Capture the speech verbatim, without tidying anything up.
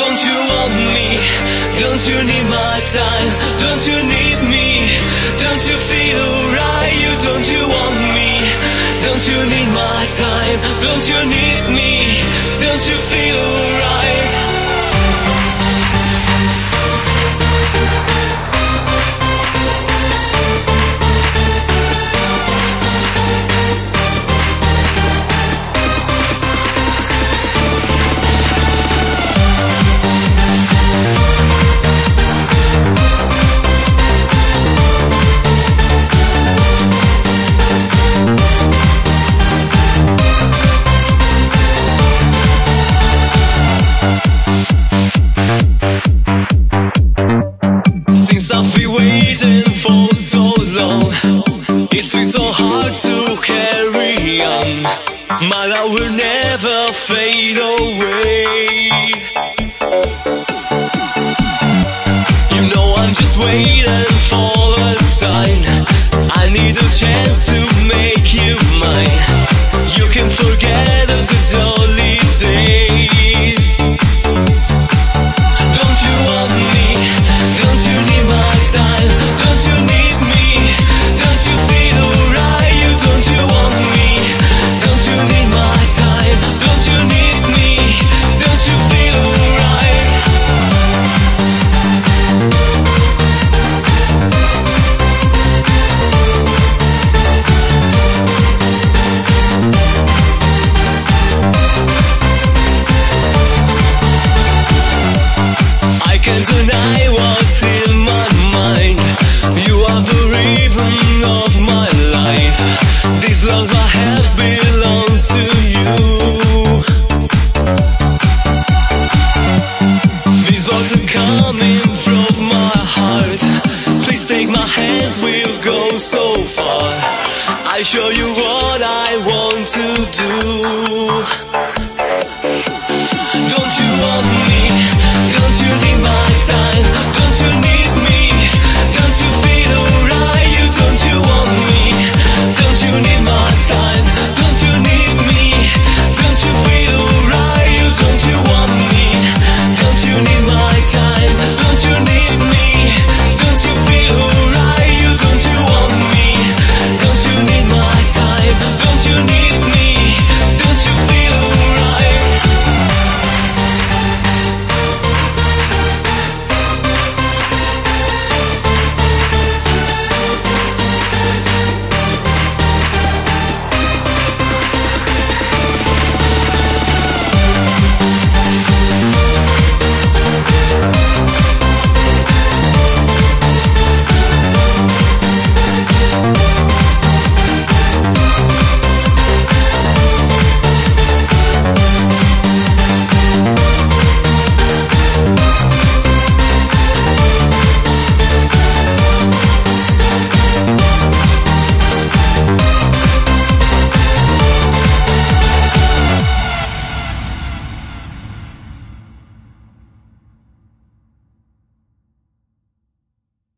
Don't you want me? Don't you need my time? Don't you need me? Don't you feel right? You don't you want me? Don't you need my time? Don't you need me? Don't you feel right? I've been waiting for so long. It's been so hard to carry on. My love will never fade away. You know I'm just waiting for a sign. I need a chance to make you mine. You can forget of the jolly days. Don't you want me? Don't you need my time? Don't you need me? Don't you feel right? You don't you want me? Don't you need my time? Don't you need me? Don't you feel right? I can't deny what's in my mind. You are the rhythm of my life. This love I have belongs to you. These words are coming from my heart. Please take my hands, we'll go so far. I show you what